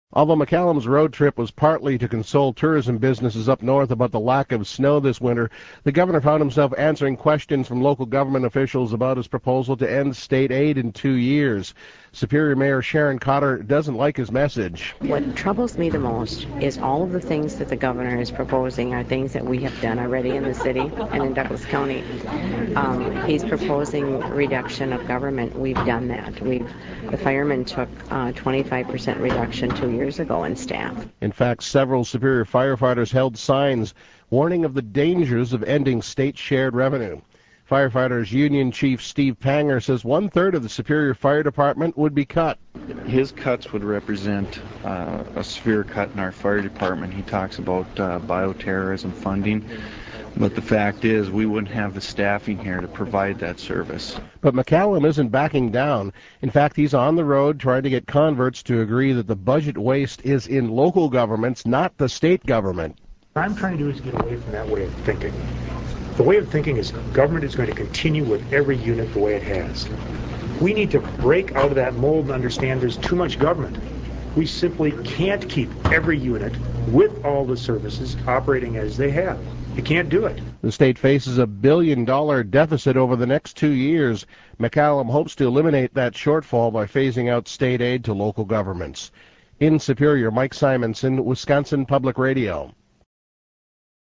Although McCallum's road trip was partly to console tourism businesses up north about the lack of snow this winter, the governor found himself answering questions from local government officials about his proposal to end state aid in 2 years. Superior Mayor Sharon Cotter doesn't like his message. What troubles me the most is all of the things that the governor is proposing are things that we have done already in the city and in Douglas County. He's proposing reduction of government. We've done that. The firemen took 25% reduction 2 years ago in staff. In fact, several Superior firefighters held signs warning of the dangers of ending state-shared revenue. Firefighters Union Chief Steve Panger says 1/3 of the Superior Fire Department would be cut. His cuts would represent a severe cut in our fire department. He talks about bioterrorism funding. But the fact is, we wouldn't have the staffing here to provide that service. But McCallum isn't backing down. In fact, he's on the road trying to get converts to agree that the budget waste is in local governments, not the state government. What I'm trying to do is get away from that way of thinking. The way of thinking is government is going to continue with every unit the way it has. We need to break out of that mold and understand there's too much government. We simply can't keep every unit with all the services operating as they have. You can't do it. The state faces a $1 billion deficit over the next 2 years. McCallum hopes to eliminate that shortfall by phasing out state aid to local governments. In Superior, Mike Simonson, Wisconsin Public Radio.